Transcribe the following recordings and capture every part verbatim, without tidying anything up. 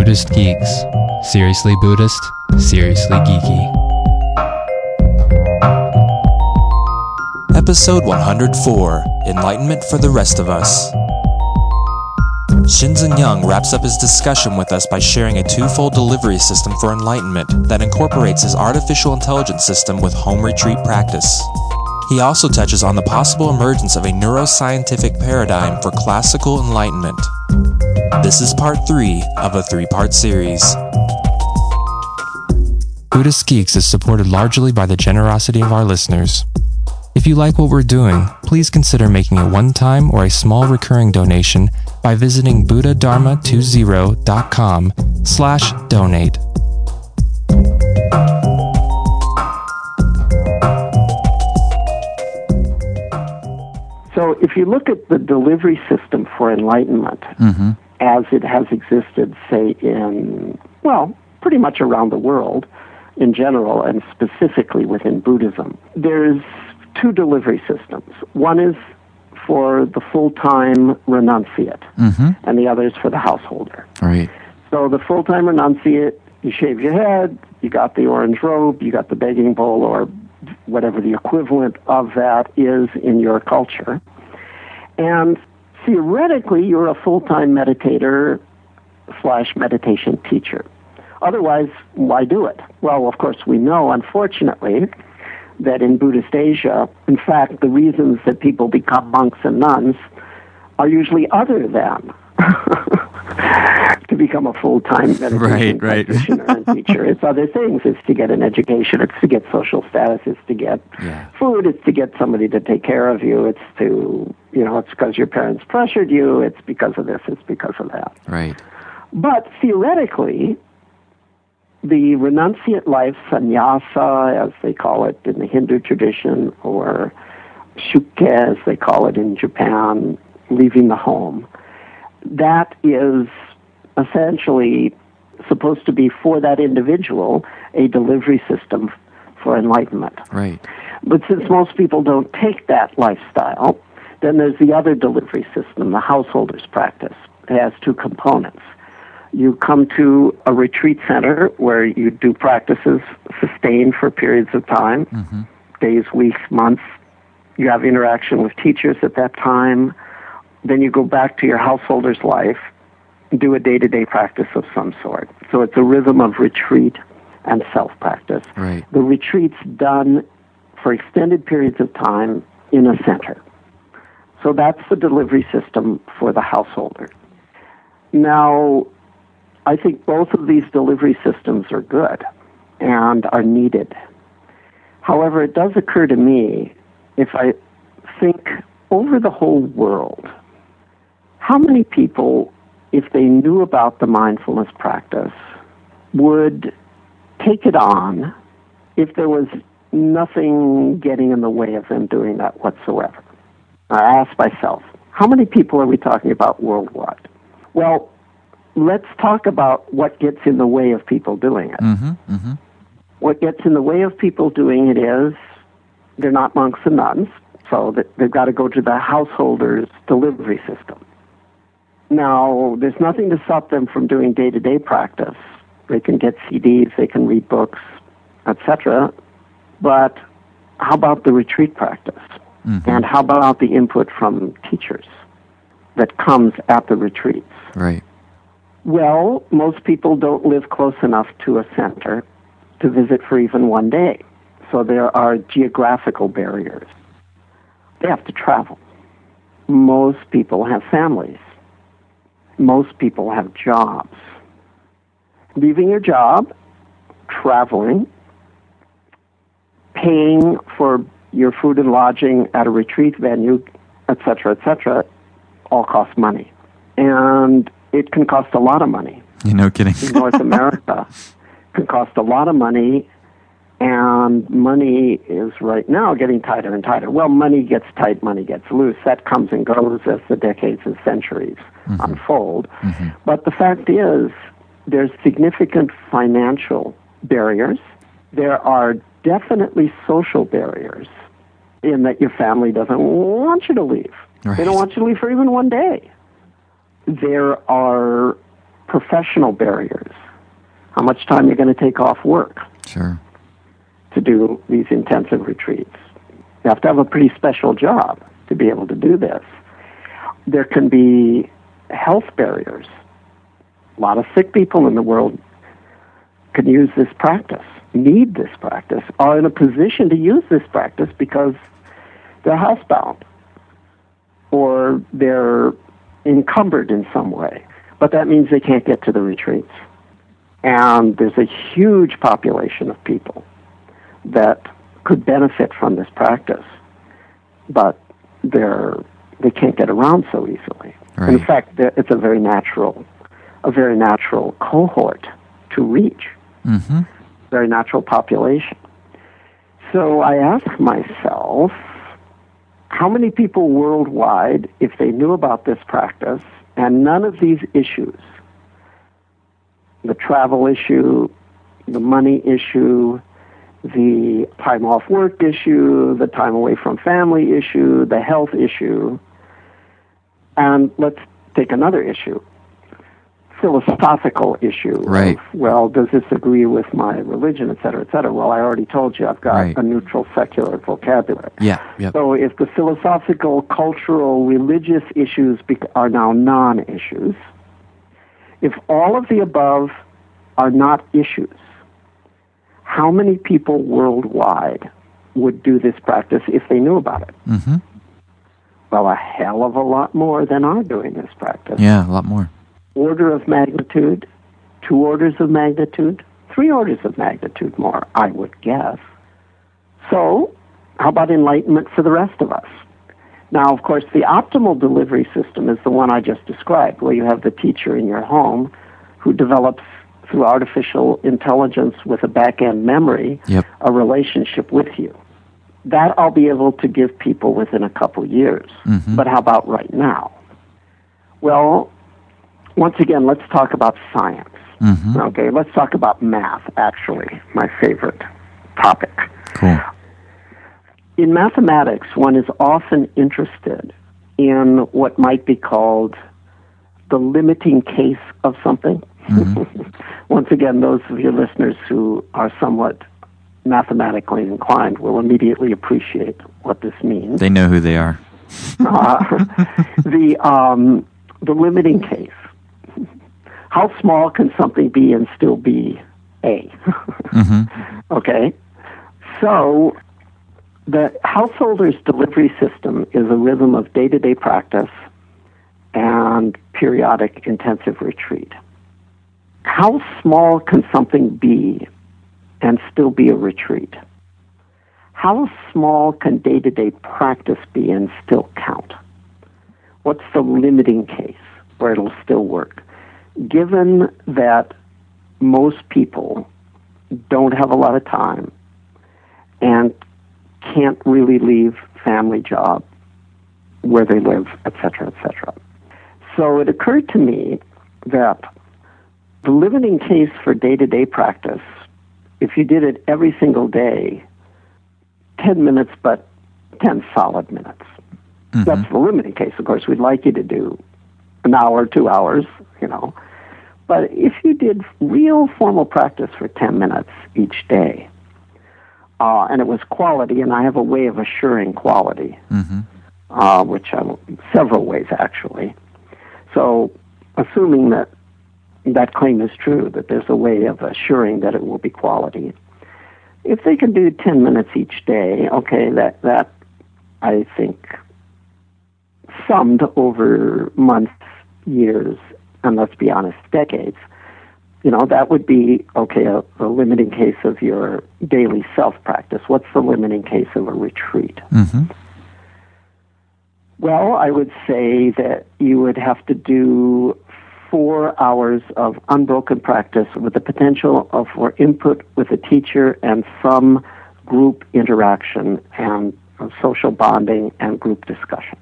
Buddhist Geeks. Seriously Buddhist, seriously geeky. Episode one hundred four, Enlightenment for the Rest of Us. Shinzen Young wraps up his discussion with us by sharing a twofold delivery system for enlightenment that incorporates his artificial intelligence system with home retreat practice. He also touches on the possible emergence of a neuroscientific paradigm for classical enlightenment. This is part three of a three-part series. Buddhist Geeks is supported largely by the generosity of our listeners. If you like what we're doing, please consider making a one-time or a small recurring donation by visiting buddhadharma twenty dot com slash donate. So if you look at the delivery system for enlightenment Mm-hmm. as it has existed, say, in, well, pretty much around the world in general and specifically within Buddhism, there's two delivery systems. One is for the full-time renunciate, Mm-hmm. and the other is for the householder. Right. So the full-time renunciate, you shave your head, you got the orange robe, you got the begging bowl, or whatever the equivalent of that is in your culture. And theoretically, you're a full-time meditator slash meditation teacher. Otherwise, why do it? Well, of course, we know, unfortunately, that in Buddhist Asia, in fact, the reasons that people become monks and nuns are usually other than to become a full-time meditation Right, right. practitioner and teacher. It's other things. It's to get an education. It's to get social status. It's to get Yeah. food. It's to get somebody to take care of you. It's to, you know, it's because your parents pressured you. It's because of this. It's because of that. Right. But theoretically, the renunciate life, sannyasa, as they call it in the Hindu tradition, or shukke, as they call it in Japan, leaving the home, that is essentially supposed to be for that individual a delivery system for enlightenment. Right. But since most people don't take that lifestyle, then there's the other delivery system, the householder's practice. It has two components. You come to a retreat center where you do practices sustained for periods of time, Mm-hmm. days, weeks, months. You have interaction with teachers at that time. Then you go back to your householder's life and do a day-to-day practice of some sort. So it's a rhythm of retreat and self-practice. Right. The retreat's done for extended periods of time in a center. So that's the delivery system for the householder. Now, I think both of these delivery systems are good and are needed. However, it does occur to me, if I think over the whole world, how many people, if they knew about the mindfulness practice, would take it on if there was nothing getting in the way of them doing that whatsoever? I ask myself, how many people are we talking about worldwide? Well, let's talk about what gets in the way of people doing it. Mm-hmm. Mm-hmm. What gets in the way of people doing it is they're not monks and nuns, so that they've got to go to the householder's delivery system. Now, there's nothing to stop them from doing day-to-day practice. They can get C Ds, they can read books, et cetera. But how about the retreat practice? Mm-hmm. And how about the input from teachers that comes at the retreats? Right. Well, most people don't live close enough to a center to visit for even one day. So there are geographical barriers. They have to travel. Most people have families. Most people have jobs. Leaving your job, traveling, paying for your food and lodging at a retreat venue, et cetera, et cetera, all costs money. And it can cost a lot of money. You know, kidding. In North America, it can cost a lot of money, and money is right now getting tighter and tighter. Well, money gets tight, money gets loose. That comes and goes as the decades and centuries Mm-hmm. unfold. Mm-hmm. But the fact is, there's significant financial barriers. There are definitely social barriers in that your family doesn't want you to leave. Right. They don't want you to leave for even one day. There are professional barriers. How much time you're going to take off work Sure. to do these intensive retreats. You have to have a pretty special job to be able to do this. There can be health barriers. A lot of sick people in the world can use this practice, need this practice, are in a position to use this practice because they're housebound or they're encumbered in some way. But that means they can't get to the retreats. And there's a huge population of people that could benefit from this practice, but they're they can't get around so easily. Right. In fact, it's a very natural, a very natural cohort to reach, Mm-hmm. very natural population. So I ask myself, how many people worldwide, if they knew about this practice and none of these issues, the travel issue, the money issue, the time off work issue, the time away from family issue, the health issue, and let's take another issue, philosophical issue. Right. Of, well, does this agree with my religion, et cetera, et cetera? Well, I already told you I've got Right. a neutral secular vocabulary. Yeah. Yep. So if the philosophical, cultural, religious issues bec- are now non-issues, if all of the above are not issues, how many people worldwide would do this practice if they knew about it? Mm-hmm. Well, a hell of a lot more than are doing this practice. Yeah, a lot more. Order of magnitude, two orders of magnitude, three orders of magnitude more, I would guess. So, how about enlightenment for the rest of us? Now, of course, the optimal delivery system is the one I just described, where you have the teacher in your home who develops through artificial intelligence with a back-end memory, Yep. a relationship with you. That I'll be able to give people within a couple years. Mm-hmm. But how about right now? Well, once again, let's talk about science. Mm-hmm. Okay, let's talk about math, actually, my favorite topic. Cool. In mathematics, one is often interested in what might be called the limiting case of something. Mm-hmm. Once again, those of your listeners who are somewhat mathematically inclined will immediately appreciate what this means. They know who they are. uh, the um, the limiting case. How small can something be and still be A? Mm-hmm. Okay? So, the householder's delivery system is a rhythm of day-to-day practice and periodic intensive retreat. How small can something be and still be a retreat? How small can day-to-day practice be and still count? What's the limiting case where it'll still work? Given that most people don't have a lot of time and can't really leave family, job, where they live, et cetera, et cetera. So it occurred to me that the limiting case for day-to-day practice, if you did it every single day, ten minutes, but ten solid minutes. Mm-hmm. That's the limiting case. Of course, we'd like you to do an hour, two hours, you know. But if you did real formal practice for ten minutes each day, uh, and it was quality, and I have a way of assuring quality, Mm-hmm. uh, which I will, several ways actually. So, assuming that that claim is true, that there's a way of assuring that it will be quality. If they can do ten minutes each day, okay, that, that I think, summed over months, years, and let's be honest, decades, you know, that would be, okay, a, a limiting case of your daily self-practice. What's the limiting case of a retreat? Mm-hmm. Well, I would say that you would have to do four hours of unbroken practice with the potential of for input with a teacher and some group interaction and social bonding and group discussion.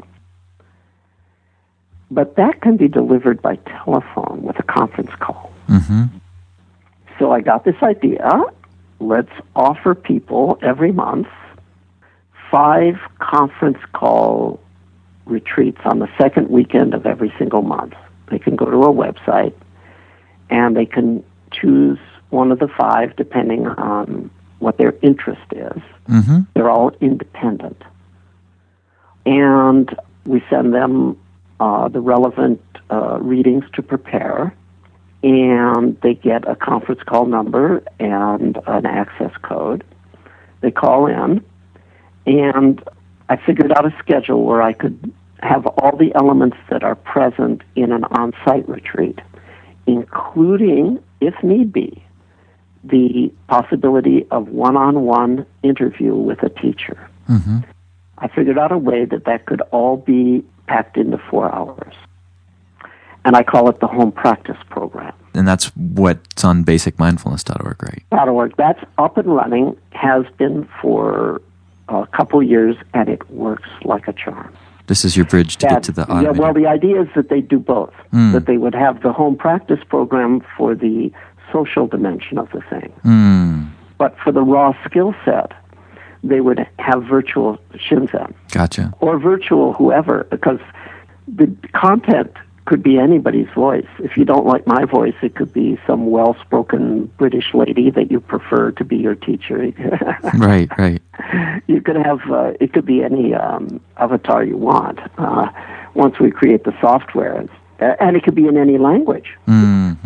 But that can be delivered by telephone with a conference call. Mm-hmm. So I got this idea. Let's offer people every month five conference call retreats on the second weekend of every single month. They can go to a website and they can choose one of the five depending on what their interest is. Mm-hmm. They're all independent. And we send them uh, the relevant uh, readings to prepare, and they get a conference call number and an access code. They call in, and I figured out a schedule where I could have all the elements that are present in an on-site retreat, including, if need be, the possibility of one-on-one interview with a teacher. Mm-hmm. I figured out a way that that could all be packed into four hours. And I call it the Home Practice Program. And that's what's on basic mindfulness dot org, right? .org. That's up and running, has been for a couple years, and it works like a charm. This is your bridge to That- get to the yeah, automated. well, the idea is that they do both. Mm. That they would have the Home Practice Program for the social dimension of the thing. Mm. But for the raw skill set, they would have virtual Shinzen Gotcha. or virtual whoever, because the content could be anybody's voice. If you don't like my voice, it could be some well-spoken British lady that you prefer to be your teacher. Right, right. You could have, uh, it could be any um, avatar you want uh, once we create the software. Uh, and it could be in any language. Mm-hmm.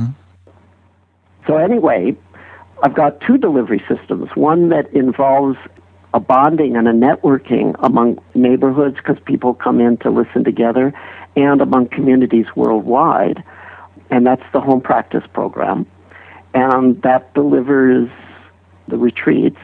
So anyway, I've got two delivery systems. One that involves a bonding and a networking among neighborhoods because people come in to listen together, and among communities worldwide, and that's the Home Practice Program. And that delivers the retreats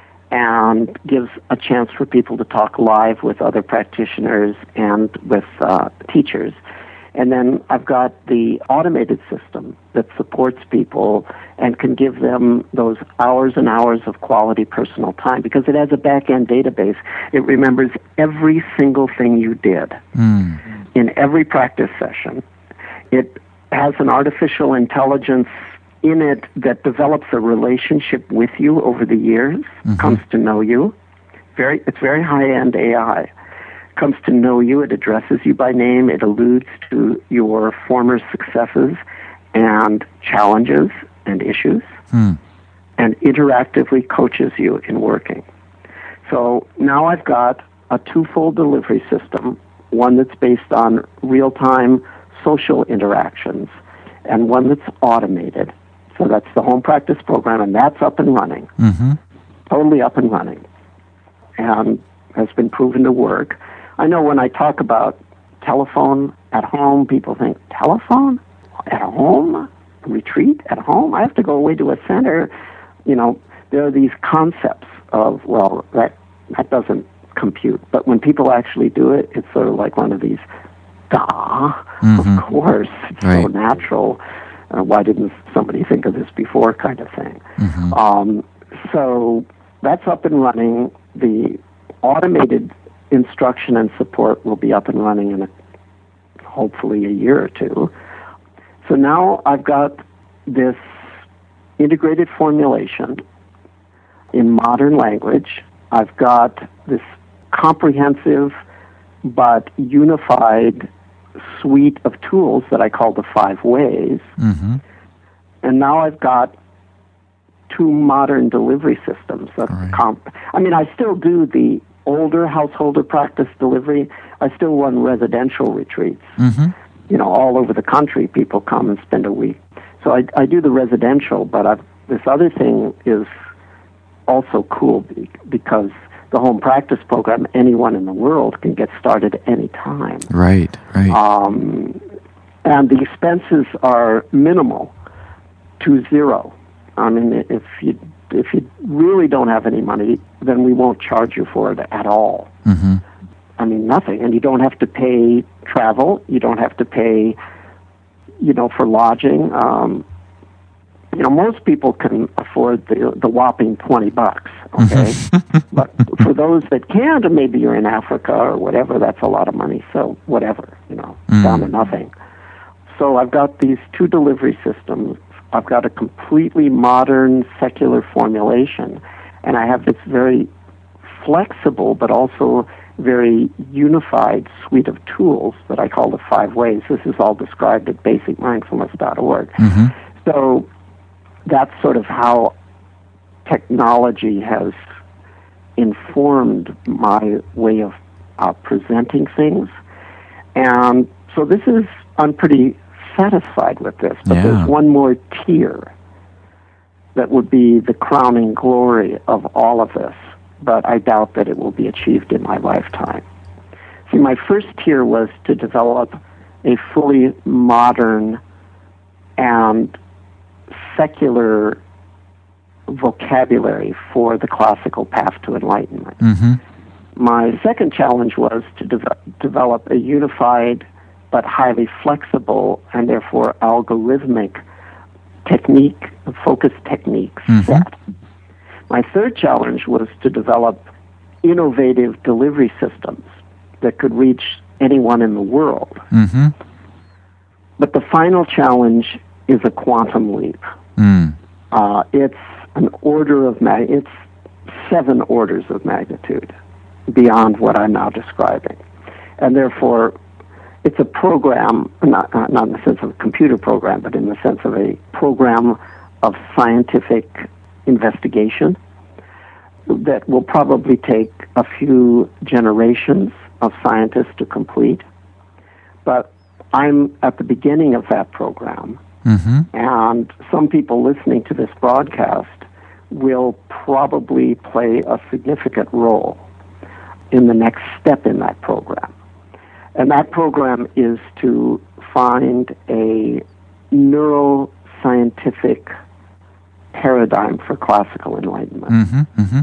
and gives a chance for people to talk live with other practitioners and with uh, teachers. And then I've got the automated system that supports people and can give them those hours and hours of quality personal time because it has a back-end database. It remembers every single thing you did Mm. in every practice session. It has an artificial intelligence in it that develops a relationship with you over the years, Mm-hmm. comes to know you. Very, it's very high-end A I. Comes to know you, it addresses you by name, it alludes to your former successes and challenges and issues, Mm. and interactively coaches you in working. So now I've got a twofold delivery system, one that's based on real-time social interactions, and one that's automated. So that's the Home Practice Program, and that's up and running, Mm-hmm. totally up and running, and has been proven to work. I know when I talk about telephone at home, people think, telephone at home? A retreat at home? I have to go away to a center. You know, there are these concepts of, well, that that doesn't compute. But when people actually do it, it's sort of like one of these, duh, Mhm. of course, it's so Right. natural. Uh, why didn't somebody think of this before kind of thing. Mhm. Um, so that's up and running. The automated instruction and support will be up and running in a, hopefully a year or two. So now I've got this integrated formulation in modern language. I've got this comprehensive but unified suite of tools that I call the five ways. Mm-hmm. And now I've got two modern delivery systems. Of Right. comp- I mean, I still do the older householder practice delivery. I still run residential retreats. Mm-hmm. You know, all over the country, people come and spend a week. So I, I do the residential, but I've, this other thing is also cool be- because the Home Practice Program, anyone in the world can get started any time. Right, right. Um, and the expenses are minimal to zero. I mean, if you if you really don't have any money, then we won't charge you for it at all. Mm-hmm. I mean, nothing. And you don't have to pay travel. You don't have to pay, you know, for lodging. Um, you know, most people can afford the the whopping twenty bucks. Okay, but for those that can't, and maybe you're in Africa or whatever, that's a lot of money. So whatever, you know, Mm. down to nothing. So I've got these two delivery systems. I've got a completely modern secular formulation, and I have this very flexible but also very unified suite of tools that I call the five ways. This is all described at basic mindfulness dot org. Mm-hmm. So that's sort of how technology has informed my way of uh, presenting things. And so this is, I'm pretty satisfied with this, but Yeah. there's one more tier that would be the crowning glory of all of this, but I doubt that it will be achieved in my lifetime. See, my first tier was to develop a fully modern and secular vocabulary for the classical path to enlightenment. Mm-hmm. My second challenge was to de- develop a unified but highly flexible and therefore algorithmic technique, focus techniques Mhm. set. My third challenge was to develop innovative delivery systems that could reach anyone in the world. Mm-hmm. But the final challenge is a quantum leap. Mm. Uh, it's an order of mag- it's seven orders of magnitude beyond what I'm now describing, and therefore it's a program, not, not not in the sense of a computer program, but in the sense of a program of scientific investigation that will probably take a few generations of scientists to complete. But I'm at the beginning of that program, Mm-hmm. and some people listening to this broadcast will probably play a significant role in the next step in that program. And that program is to find a neuroscientific paradigm for classical enlightenment. Mm-hmm. Mm-hmm.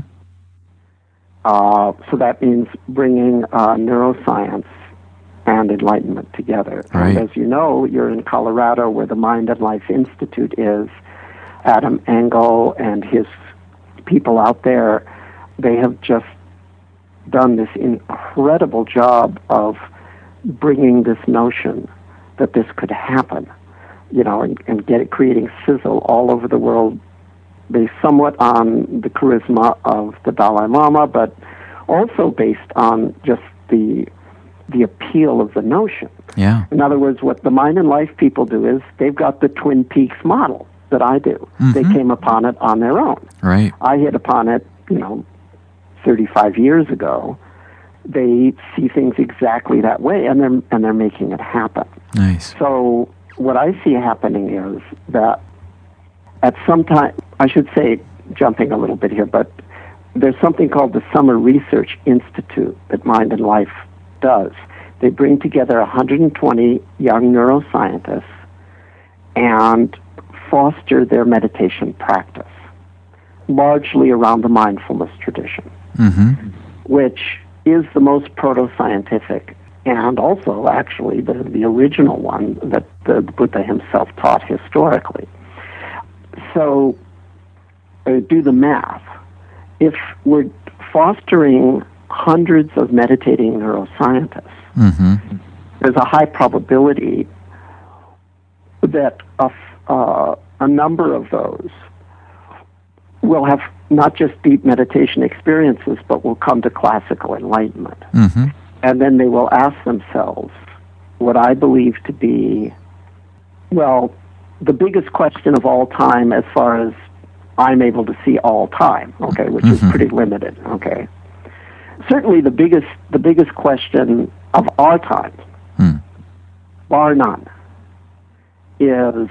Uh, so that means bringing uh, neuroscience and enlightenment together. Right. And as you know, you're in Colorado where the Mind and Life Institute is. Adam Engel and his people out there, they have just done this incredible job of bringing this notion that this could happen, you know, and, and get it, creating sizzle all over the world, based somewhat on the charisma of the Dalai Lama, but also based on just the the appeal of the notion. Yeah. In other words, what the Mind and Life people do is they've got the Twin Peaks model that I do. Mm-hmm. They came upon it on their own. Right. I hit upon it, you know, thirty-five years ago. They see things exactly that way, and they're and they're making it happen. Nice. So what I see happening is that at some time, I should say, jumping a little bit here, but there's something called the Summer Research Institute that Mind and Life does. They bring together one hundred twenty young neuroscientists and foster their meditation practice, largely around the mindfulness tradition, Mm-hmm. which is the most proto-scientific and also actually the, the original one that the Buddha himself taught historically. So uh, do the math. If we're fostering hundreds of meditating neuroscientists, Mm-hmm. there's a high probability that a, f- uh, a number of those will have not just deep meditation experiences, but will come to classical enlightenment. Mm-hmm. And then they will ask themselves what I believe to be, well, the biggest question of all time as far as I'm able to see all time, okay, which Mm-hmm. is pretty limited, okay. Certainly the biggest the biggest question of our time, Hmm. bar none, is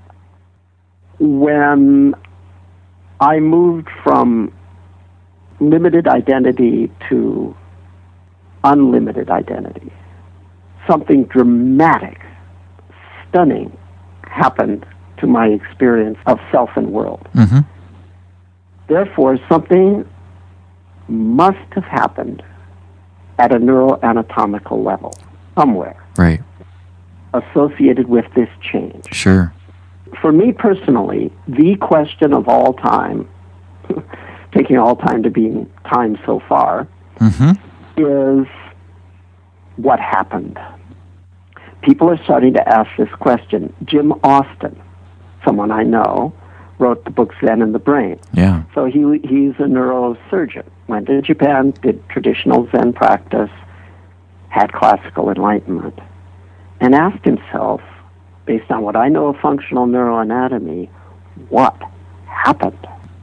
when I moved from limited identity to unlimited identity. Something dramatic, stunning happened to my experience of self and world. Mm-hmm. Therefore, something must have happened at a neuroanatomical level, somewhere, Right. associated with this change. Sure. For me personally, the question of all time, taking all time to being time so far, Mm-hmm. is what happened. People are starting to ask this question. Jim Austin, someone I know, wrote the book Zen and the Brain. Yeah. So he he's a neurosurgeon. Went to Japan, did traditional Zen practice, had classical enlightenment, and asked himself, based on what I know of functional neuroanatomy, what happened?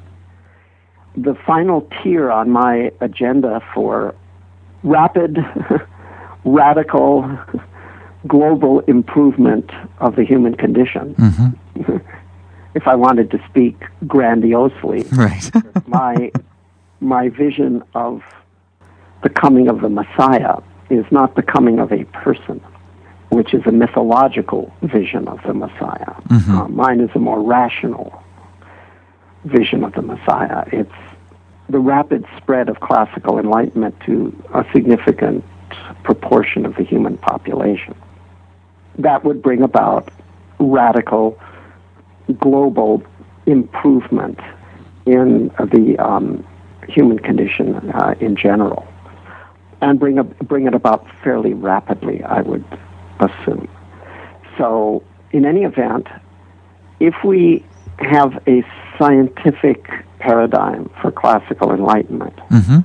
The final tier on my agenda for rapid, radical, global improvement of the human condition, Mm-hmm. if I wanted to speak grandiosely, Right. my my vision of the coming of the Messiah is not the coming of a person, which is a mythological vision of the Messiah. Mm-hmm. Uh, mine is a more rational vision of the Messiah. It's the rapid spread of classical enlightenment to a significant proportion of the human population. That would bring about radical global improvement in the um, human condition uh, in general, and bring a, bring it about fairly rapidly, I would assume. So, in any event, if we have a scientific paradigm for classical enlightenment, Mm-hmm.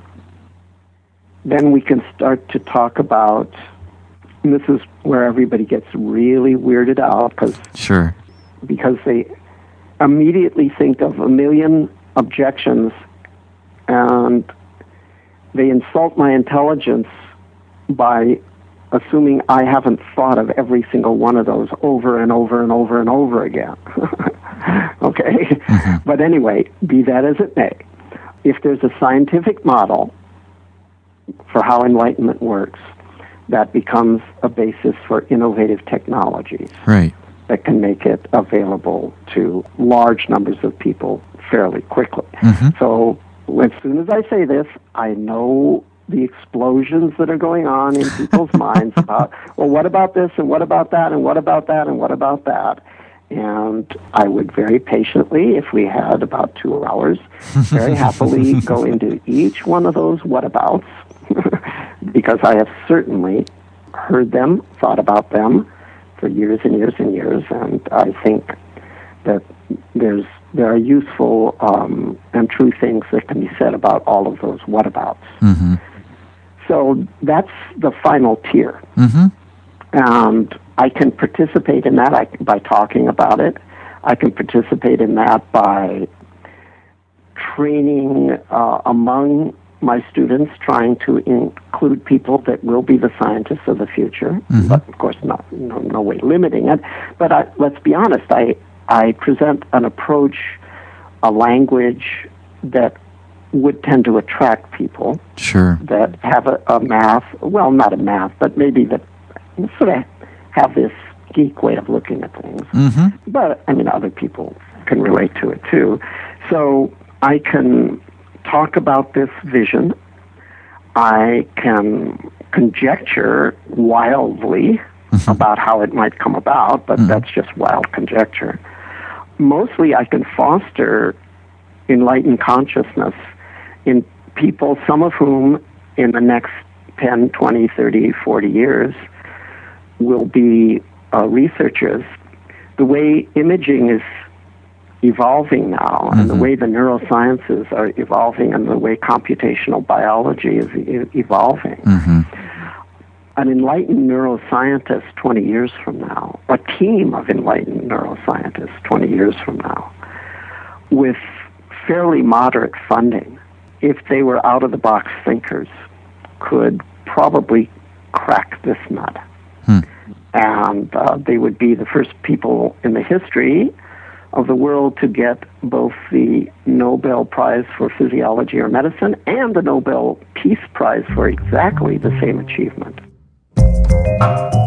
then we can start to talk about, and this is where everybody gets really weirded out, because Sure. because they immediately think of a million objections, and they insult my intelligence by assuming I haven't thought of every single one of those over and over and over and over again. Okay? Mm-hmm. But anyway, be that as it may, if there's a scientific model for how enlightenment works, that becomes a basis for innovative technologies Right. that can make it available to large numbers of people fairly quickly. Mm-hmm. So as soon as I say this, I know the explosions that are going on in people's minds about, well, what about this, and what about that, and what about that, and what about that? And I would very patiently, if we had about two hours, very happily go into each one of those whatabouts, because I have certainly heard them, thought about them for years and years and years, and I think that there's there are useful um, and true things that can be said about all of those whatabouts. Mm-hmm. So that's the final tier. Mm-hmm. And I can participate in that I, by talking about it. I can participate in that by training uh, among my students, trying to include people that will be the scientists of the future, Mm-hmm. but of course not, no, no way limiting it. But I, let's be honest, I, I present an approach, a language that would tend to attract people Sure. that have a, a math, well, not a math, but maybe that sort of have this geek way of looking at things. Mm-hmm. But, I mean, other people can relate to it, too. So I can talk about this vision. I can conjecture wildly Mm-hmm. about how it might come about, but Mm-hmm. that's just wild conjecture. Mostly I can foster enlightened consciousness in people, some of whom in the next ten, twenty, thirty, forty years will be uh, researchers. The way imaging is evolving now, Mm-hmm. and the way the neurosciences are evolving, and the way computational biology is e- evolving, Mm-hmm. an enlightened neuroscientist twenty years from now, a team of enlightened neuroscientists twenty years from now, with fairly moderate funding, if they were out-of-the-box thinkers, could probably crack this nut. Hmm. And uh, they would be the first people in the history of the world to get both the Nobel Prize for Physiology or Medicine and the Nobel Peace Prize for exactly the same achievement.